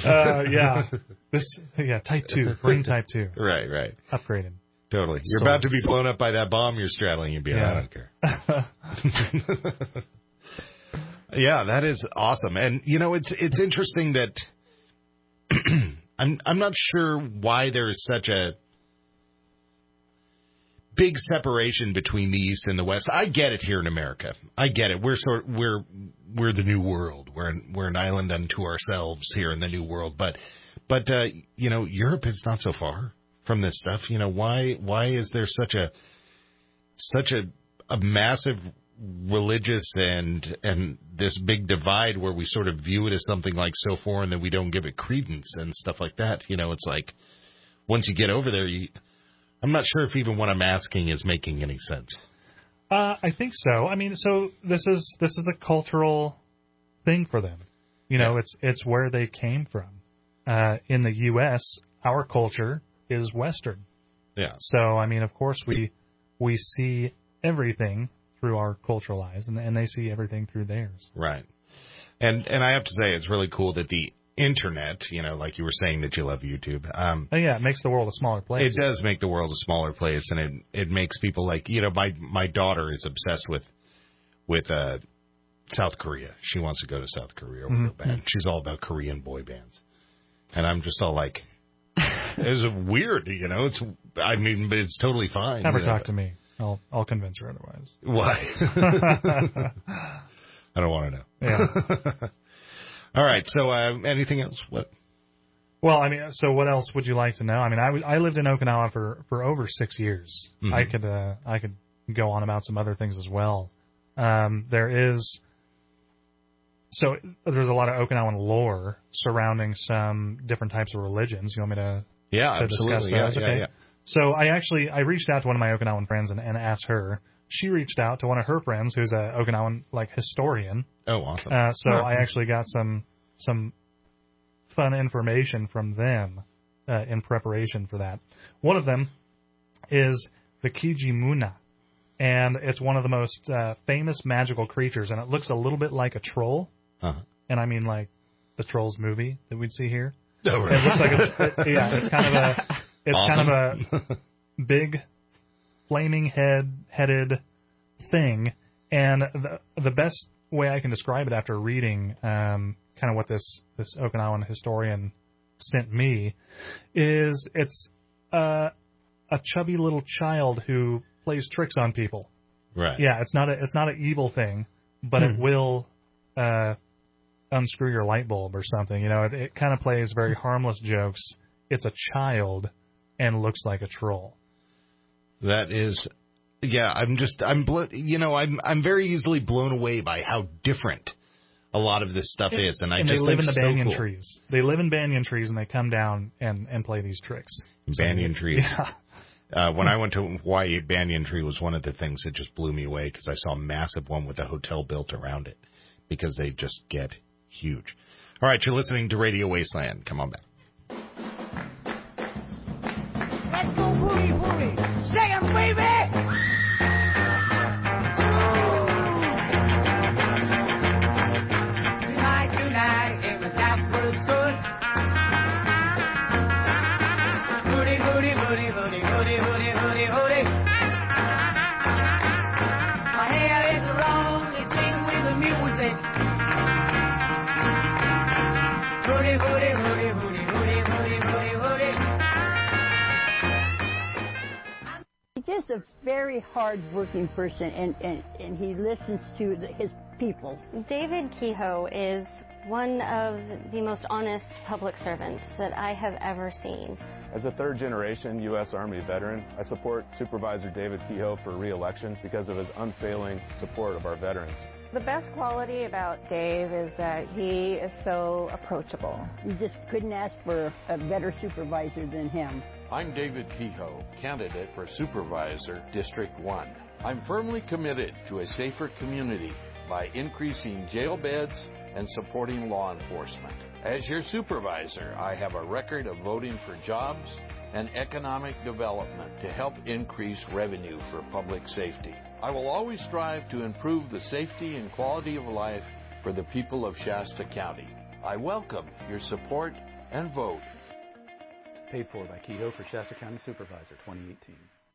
[SPEAKER 5] Type 2, Marine Type 2.
[SPEAKER 3] Right.
[SPEAKER 5] Upgraded.
[SPEAKER 3] Totally. You're about to be blown up by that bomb you're straddling. You'd be like, I don't care. Yeah, that is awesome. And, you know, it's interesting that I'm not sure why there is such a big separation between the East and the West. I get it here in America. I get it. We're the new world. We're an island unto ourselves here in the new world. But you know, Europe is not so far from this stuff. You know, why is there such a massive religious and this big divide where we sort of view it as something like so foreign that we don't give it credence and stuff like that? You know, it's like once you get over there, I'm not sure if even what I'm asking is making any sense.
[SPEAKER 5] I think so. I mean, so this is a cultural thing for them. You know, it's where they came from. In the U.S., our culture is Western.
[SPEAKER 3] Yeah.
[SPEAKER 5] So, I mean, of course, we see everything through our cultural eyes, and they see everything through theirs.
[SPEAKER 3] Right. And I have to say, it's really cool that the Internet, you know, like you were saying that you love YouTube.
[SPEAKER 5] It makes the world a smaller place.
[SPEAKER 3] It does make the world a smaller place, and it makes people like, you know, my daughter is obsessed with South Korea. She wants to go to South Korea real bad. She's all about Korean boy bands. And I'm just all like, it's weird, you know. But it's totally fine.
[SPEAKER 5] Have her talk to me. I'll convince her otherwise.
[SPEAKER 3] Why? I don't want to know.
[SPEAKER 5] Yeah.
[SPEAKER 3] All right. So, anything else? What?
[SPEAKER 5] Well, I mean, so what else would you like to know? I mean, I lived in Okinawa for over 6 years. Mm-hmm. I could go on about some other things as well. There's a lot of Okinawan lore surrounding some different types of religions. You want me to discuss those?
[SPEAKER 3] Yeah,
[SPEAKER 5] okay.
[SPEAKER 3] Yeah.
[SPEAKER 5] So I reached out to one of my Okinawan friends and asked her. She reached out to one of her friends who's an Okinawan historian.
[SPEAKER 3] Oh, awesome!
[SPEAKER 5] So I actually got some fun information from them in preparation for that. One of them is the Kijimuna, and it's one of the most famous magical creatures, and it looks a little bit like a troll.
[SPEAKER 3] Uh-huh.
[SPEAKER 5] And I mean like the Trolls movie that we'd see here.
[SPEAKER 3] Oh, right.
[SPEAKER 5] It looks like it's kind of a big flaming headed thing, and the best way I can describe it after reading kind of what this Okinawan historian sent me is it's a chubby little child who plays tricks on people.
[SPEAKER 3] Right.
[SPEAKER 5] Yeah, it's not an evil thing, but it will unscrew your light bulb or something. You know, it kind of plays very harmless jokes. It's a child and looks like a troll.
[SPEAKER 3] That is, yeah. I'm very easily blown away by how different a lot of this stuff is, and
[SPEAKER 5] they live in the banyan trees. They live in banyan trees, and they come down and play these tricks.
[SPEAKER 3] Banyan trees.
[SPEAKER 5] Yeah.
[SPEAKER 3] When I went to Hawaii, banyan tree was one of the things that just blew me away because I saw a massive one with a hotel built around it because they just get huge. All right, you're listening to Radio Wasteland. Come on back.
[SPEAKER 6] Let's go booty booty. Say it, baby. Tonight, it was that first push. Booty, booty, booty, booty, booty, booty, booty, booty. My hair is long, it's sing with the music. Booty, booty, booty, booty, booty, booty, booty, booty.
[SPEAKER 7] He's just a very hard-working person, and he listens to his people.
[SPEAKER 8] David Kehoe is one of the most honest public servants that I have ever seen. As a third-generation U.S. Army veteran, I support Supervisor David Kehoe for re-election because of his unfailing support of our veterans.
[SPEAKER 9] The best quality about Dave is that he is so approachable.
[SPEAKER 7] You just couldn't ask for a better supervisor than him.
[SPEAKER 10] I'm David Kehoe, candidate for Supervisor, District 1. I'm firmly committed to a safer community by increasing jail beds and supporting law enforcement. As your supervisor, I have a record of voting for jobs and economic development to help increase revenue for public safety. I will always strive to improve the safety and quality of life for the people of Shasta County. I welcome your support and vote.
[SPEAKER 12] Paid for by Kehoe for Shasta County Supervisor 2018.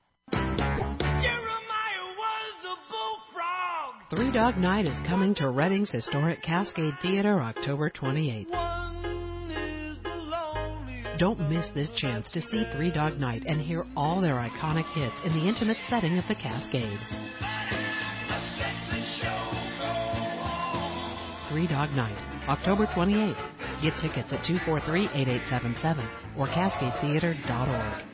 [SPEAKER 13] Three Dog Night is coming to Reading's historic Cascade Theater October 28th. Don't miss this chance to see Three Dog Night and hear all their iconic hits in the intimate setting of the Cascade. Three Dog Night, October 28th. Get tickets at 243-8877 or cascadetheater.org.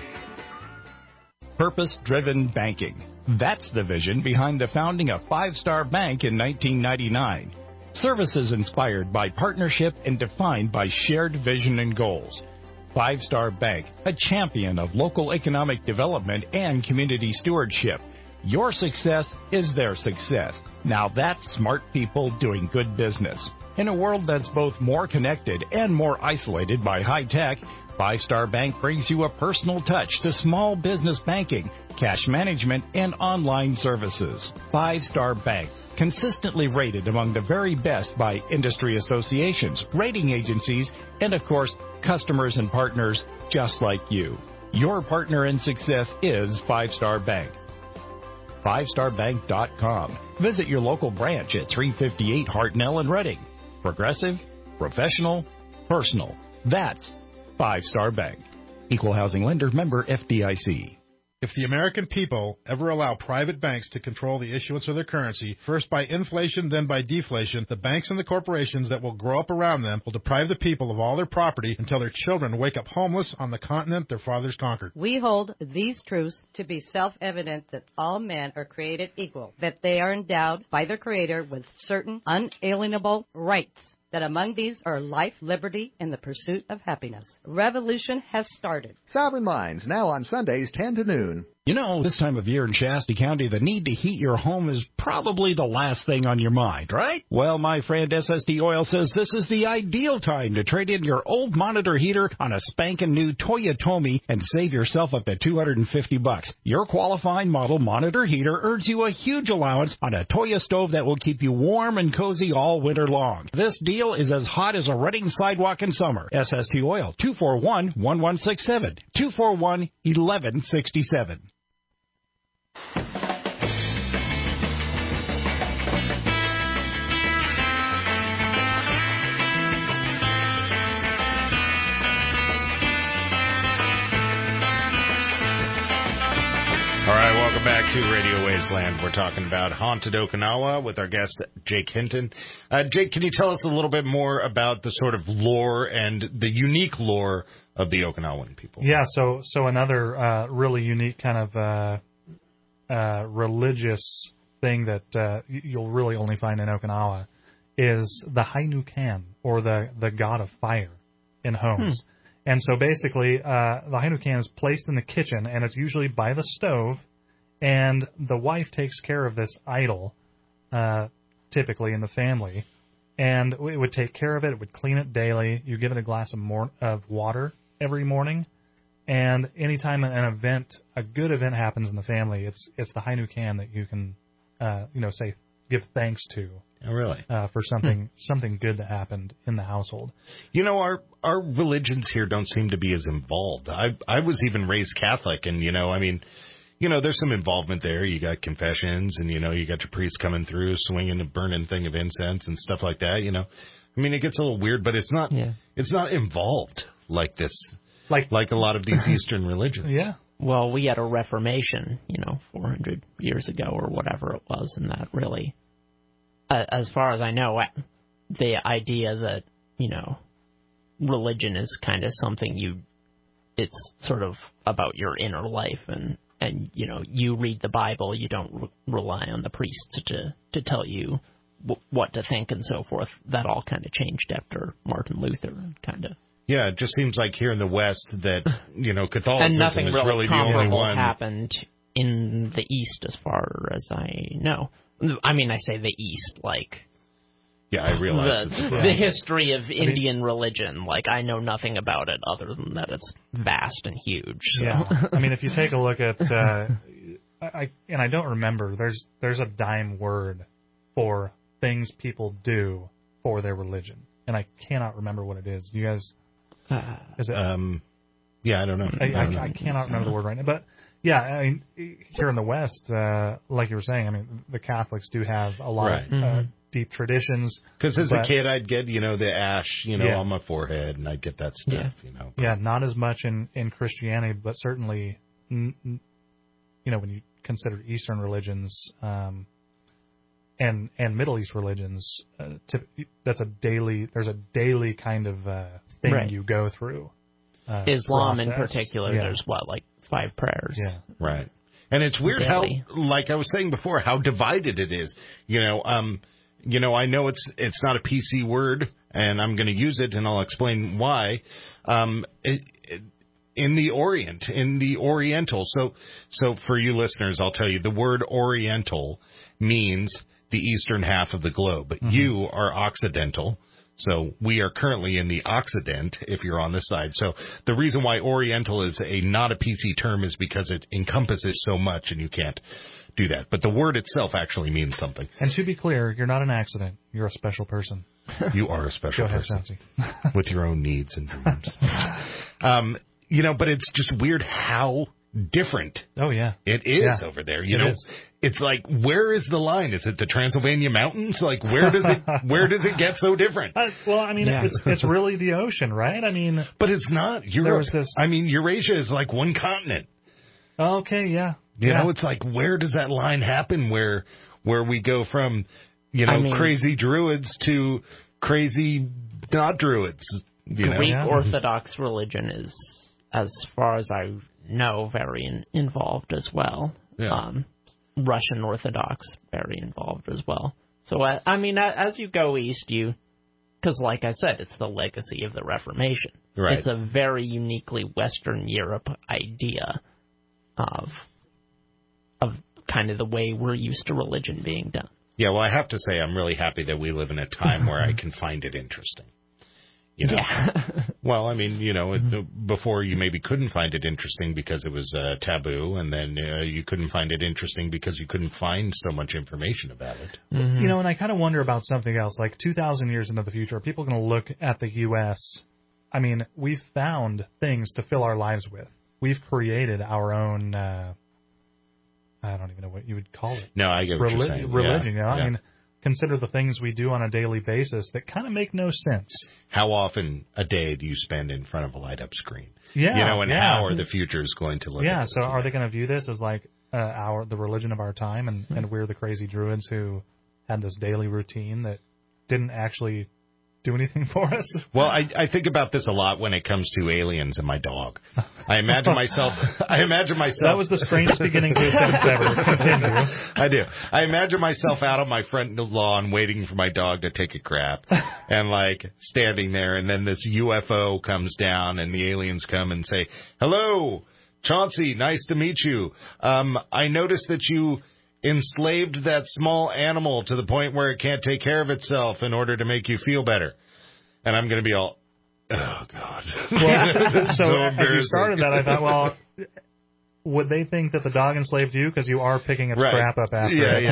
[SPEAKER 1] Purpose-driven banking. That's the vision behind the founding of Five Star Bank in 1999. Services inspired by partnership and defined by shared vision and goals. Five Star Bank, a champion of local economic development and community stewardship. Your success is their success. Now that's smart people doing good business. In a world that's both more connected and more isolated by high tech, Five Star Bank brings you a personal touch to small business banking, cash management, and online services. Five Star Bank, consistently rated among the very best by industry associations, rating agencies, and of course, customers and partners just like you. Your partner in success is Five Star Bank. FiveStarBank.com. Visit your local branch at 358 Hartnell in Reading. Progressive, professional, personal. That's Five Star Bank. Equal housing lender, member FDIC.
[SPEAKER 14] If the American people ever allow private banks to control the issuance of their currency, first by inflation, then by deflation, the banks and the corporations that will grow up around them will deprive the people of all their property until their children wake up homeless on the continent their fathers conquered.
[SPEAKER 27] We hold these truths to be self-evident that all men are created equal, that they are endowed by their Creator with certain unalienable rights, that among these are life, liberty, and the pursuit of happiness. Revolution has started.
[SPEAKER 28] Sovereign Minds, now on Sundays 10 to noon.
[SPEAKER 1] You know, this time of year in Shasta County, the need to heat your home is probably the last thing on your mind, right? Well, my friend SST Oil says this is the ideal time to trade in your old monitor heater on a spankin' new Toyotomi and save yourself up to $250. Your qualifying model monitor heater earns you a huge allowance on a Toyo stove that will keep you warm and cozy all winter long. This deal is as hot as a Reading sidewalk in summer. SST Oil, 241-1167, 241-1167.
[SPEAKER 3] All right, welcome back to Radio Wasteland. We're talking about Haunted Okinawa with our guest, Jake Hinton. Jake, can you tell us a little bit more about the sort of lore and the unique lore of the Okinawan people?
[SPEAKER 5] Yeah, so another really unique kind of religious thing that you'll really only find in Okinawa is the Hainukan, or the god of fire in homes. And so basically, the Hainukan is placed in the kitchen, and it's usually by the stove, and the wife takes care of this idol, typically in the family, and it would take care of it. It would clean it daily. You give it a glass of water every morning, and anytime an event, a good event happens in the family, it's the Hainukan that you can, say, give thanks to.
[SPEAKER 3] Oh, really?
[SPEAKER 5] For something good that happened in the household.
[SPEAKER 3] You know, our religions here don't seem to be as involved. I was even raised Catholic, and, there's some involvement there. You got confessions, and, you got your priest coming through, swinging a burning thing of incense and stuff like that, I mean, it gets a little weird, but it's not involved like this, like a lot of these Eastern religions.
[SPEAKER 5] Yeah.
[SPEAKER 4] Well, we had a Reformation, 400 years ago or whatever it was, and that really... as far as I know, the idea that, religion is kind of something you it's sort of about your inner life, and you read the Bible. You don't rely on the priests to tell you what to think and so forth. That all kind of changed after Martin Luther, kind of.
[SPEAKER 3] Yeah, it just seems like here in the West that, Catholicism
[SPEAKER 4] and nothing
[SPEAKER 3] is
[SPEAKER 4] really
[SPEAKER 3] the only one.
[SPEAKER 4] Happened in the East as far as I know. I mean, I say the East, like...
[SPEAKER 3] Yeah, I realize
[SPEAKER 4] the history of Indian religion. Like, I know nothing about it other than that it's vast and huge. So.
[SPEAKER 5] Yeah, I mean, if you take a look at... I don't remember, there's a dime word for things people do for their religion. And I cannot remember what it is. You guys... Is it?
[SPEAKER 3] Yeah, I don't know.
[SPEAKER 5] I cannot remember the word right now. But, yeah, I mean, here in the West, like you were saying, I mean, the Catholics do have a lot of deep traditions.
[SPEAKER 3] Because as a kid, I'd get, the ash, on my forehead, and I'd get that stuff,
[SPEAKER 5] Yeah, not as much in Christianity, but certainly, when you consider Eastern religions and Middle East religions, there's a daily kind of thing you go through.
[SPEAKER 4] Islam
[SPEAKER 5] process.
[SPEAKER 4] In particular, there's 5 prayers.
[SPEAKER 5] Yeah.
[SPEAKER 3] Right. And it's weird how, like I was saying before, how divided it is. I know it's not a PC word, and I'm going to use it, and I'll explain why. In the Orient, in the Oriental. So for you listeners, I'll tell you, the word Oriental means the eastern half of the globe. Mm-hmm. You are Occidental. So we are currently in the Occident, if you're on this side. So the reason why Oriental is not a PC term is because it encompasses so much, and you can't do that. But the word itself actually means something.
[SPEAKER 5] And to be clear, you're not an accident. You're a special person.
[SPEAKER 3] You are a special person.
[SPEAKER 5] Go ahead,
[SPEAKER 3] with your own needs and dreams. But it's just weird how different it is over there. It's like, where is the line? Is it the Transylvania Mountains? Like, where does it get so different?
[SPEAKER 5] It's really the ocean, right? I mean,
[SPEAKER 3] but it's not. Eurasia is like one continent.
[SPEAKER 5] Okay, yeah.
[SPEAKER 3] It's like, where does that line happen? Where we go from, crazy druids to crazy not druids.
[SPEAKER 4] Greek Orthodox religion is, as far as I know, very involved as well.
[SPEAKER 3] Yeah.
[SPEAKER 4] Russian Orthodox, very involved as well. So, as you go east, because like I said, it's the legacy of the Reformation.
[SPEAKER 3] Right.
[SPEAKER 4] It's a very uniquely Western Europe idea of kind of the way we're used to religion being done.
[SPEAKER 3] Yeah, well, I have to say I'm really happy that we live in a time where I can find it interesting.
[SPEAKER 4] Yeah.
[SPEAKER 3] Well, before you maybe couldn't find it interesting because it was taboo, and then you couldn't find it interesting because you couldn't find so much information about it.
[SPEAKER 5] Mm-hmm. And I kind of wonder about something else. Like 2,000 years into the future, are people going to look at the U.S.? I mean, we've found things to fill our lives with. We've created our own, I don't even know what you would call it.
[SPEAKER 3] No, I get what you're saying.
[SPEAKER 5] Religion,
[SPEAKER 3] Yeah.
[SPEAKER 5] I mean, consider the things we do on a daily basis that kind of make no sense.
[SPEAKER 3] How often a day do you spend in front of a light-up screen?
[SPEAKER 5] Yeah.
[SPEAKER 3] How are the futures going to look at this?
[SPEAKER 5] So are they going to view this as like the religion of our time, and we're the crazy druids who had this daily routine that didn't actually do anything for us?
[SPEAKER 3] Well, I think about this a lot when it comes to aliens and my dog. I imagine myself.
[SPEAKER 5] That was the strangest beginning to a sentence ever. Continue.
[SPEAKER 3] I do. I imagine myself out on my front lawn waiting for my dog to take a crap, and like standing there, and then this UFO comes down, and the aliens come and say, "Hello, Chauncey. Nice to meet you. I noticed that you enslaved that small animal to the point where it can't take care of itself in order to make you feel better." And I'm going to be all, oh, God.
[SPEAKER 5] Well, so as you started that, I thought, well, would they think that the dog enslaved you because you are picking its crap up after it?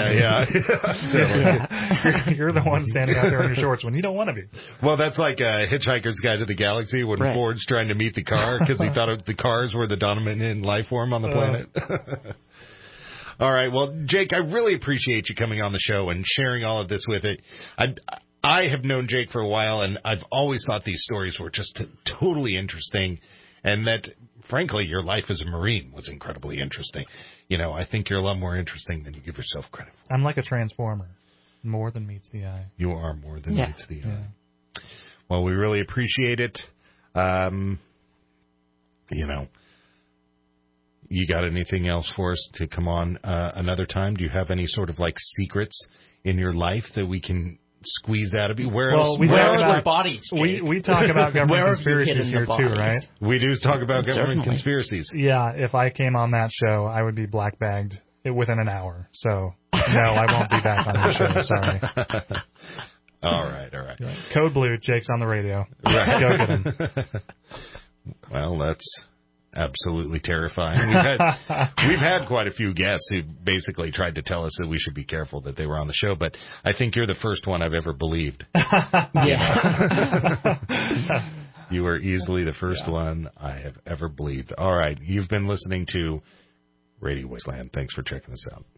[SPEAKER 3] Yeah.
[SPEAKER 5] You're the one standing out there in your shorts when you don't want to be.
[SPEAKER 3] Well, that's like Hitchhiker's Guide to the Galaxy when Ford's trying to meet the car because he thought the cars were the dominant life form on the planet. All right. Well, Jake, I really appreciate you coming on the show and sharing all of this with it. I have known Jake for a while, and I've always thought these stories were just totally interesting, and that, frankly, your life as a Marine was incredibly interesting. I think you're a lot more interesting than you give yourself credit for.
[SPEAKER 5] I'm like a transformer. More than meets the eye.
[SPEAKER 3] You are more than meets the eye. Well, we really appreciate it. You got anything else for us to come on another time? Do you have any sort of like secrets in your life that we can squeeze out of you? Where else?
[SPEAKER 5] We
[SPEAKER 3] talk
[SPEAKER 5] about government conspiracies here too, right?
[SPEAKER 3] We do talk about government conspiracies.
[SPEAKER 5] Yeah, if I came on that show, I would be black bagged within an hour. So no, I won't be back on the show. Sorry.
[SPEAKER 3] All right.
[SPEAKER 5] Code Blue, Jake's on the radio.
[SPEAKER 3] Right.
[SPEAKER 5] Go get him.
[SPEAKER 3] Well, that's absolutely terrifying. We've had quite a few guests who basically tried to tell us that we should be careful that they were on the show, but I think you're the first one I've ever believed. You are easily the first one I have ever believed. All right, you've been listening to Radio Wasteland. Thanks for checking us out.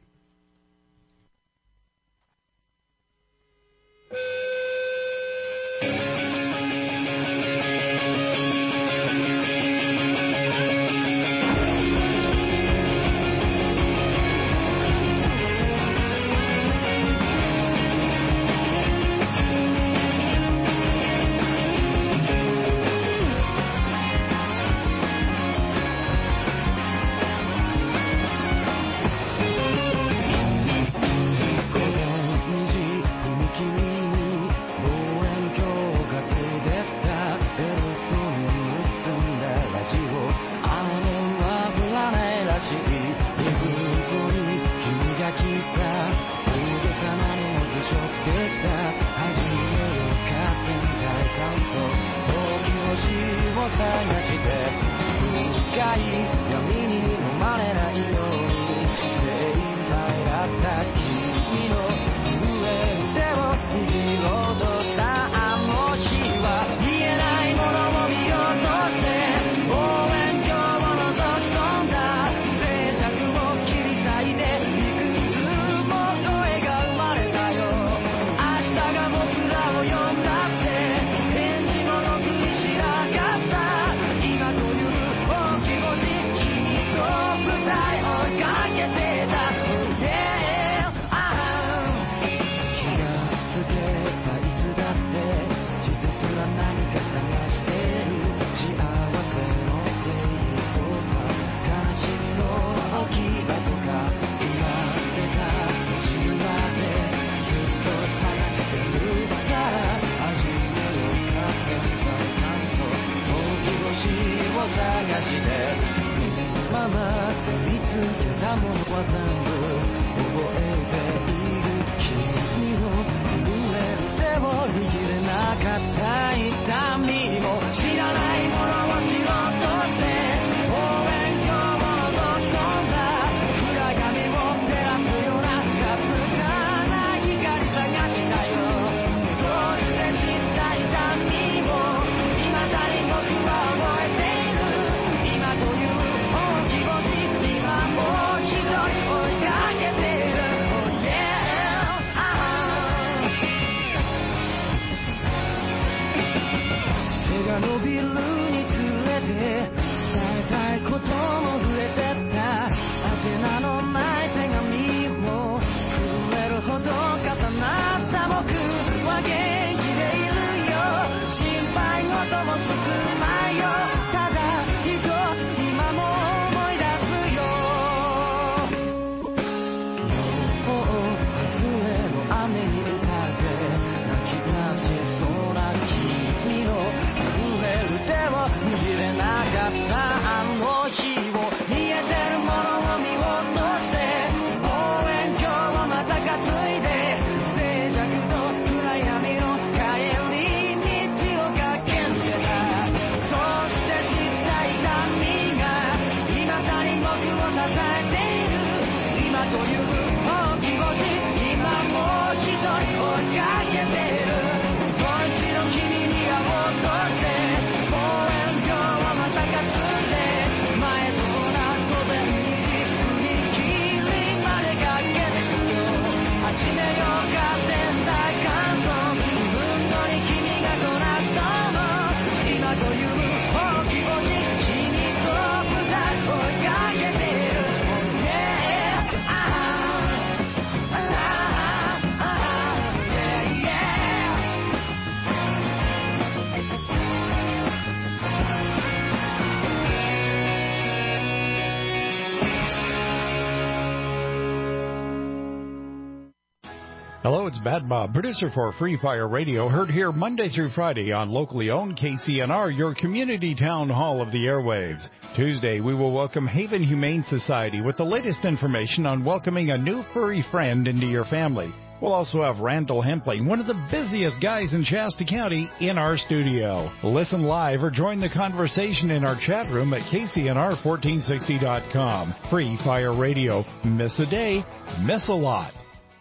[SPEAKER 1] Hello, it's Bad Bob, producer for Free Fire Radio, heard here Monday through Friday on locally owned KCNR, your community town hall of the airwaves. Tuesday, we will welcome Haven Humane Society with the latest information on welcoming a new furry friend into your family. We'll also have Randall Hempling, one of the busiest guys in Shasta County, in our studio. Listen live or join the conversation in our chat room at KCNR1460.com. Free Fire Radio. Miss a day, miss a lot.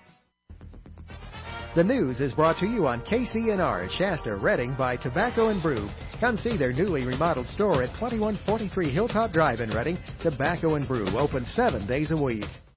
[SPEAKER 28] The news is brought to you on KCNR Shasta, Redding by Tobacco and Brew. Come see their newly remodeled store at 2143 Hilltop Drive in Redding. Tobacco and Brew, open 7 days a week.